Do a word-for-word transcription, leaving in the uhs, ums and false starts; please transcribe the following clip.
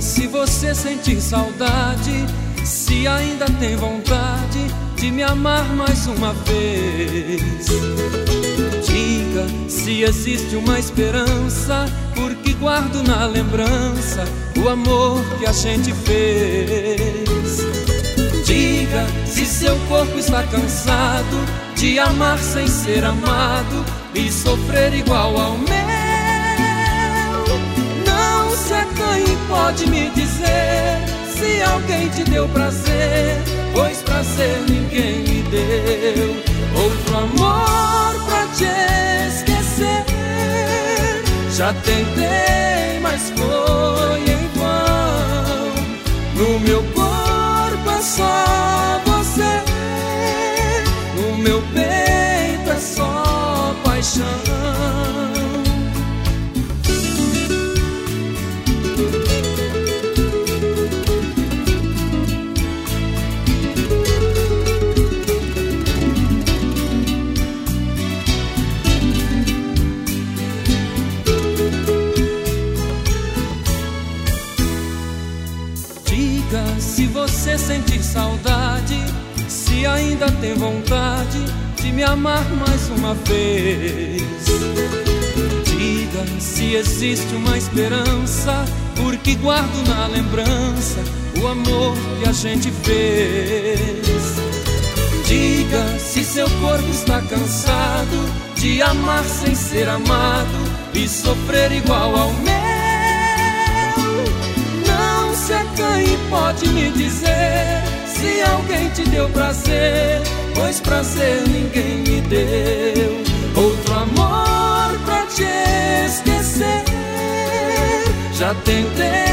se você sentir saudade, se ainda tem vontade de me amar mais uma vez. Diga se existe uma esperança, porque guardo na lembrança o amor que a gente fez. Diga se seu corpo está cansado de amar sem ser amado e sofrer igual ao meu. Não se acanhe, pode me dizer se alguém te deu prazer, pois prazer ninguém me deu. Outro amor pra te esquecer já tentei, mas foi em vão. No meu corpo é só você, no meu peito é só paixão. Diga se você sentir saudade, se ainda tem vontade de me amar mais uma vez. Diga se existe uma esperança, porque guardo na lembrança o amor que a gente fez. Diga se seu corpo está cansado de amar sem ser amado e sofrer igual ao meu. Se acanhe, pode me dizer se alguém te deu prazer, pois prazer ninguém me deu. Outro amor pra te esquecer já tentei,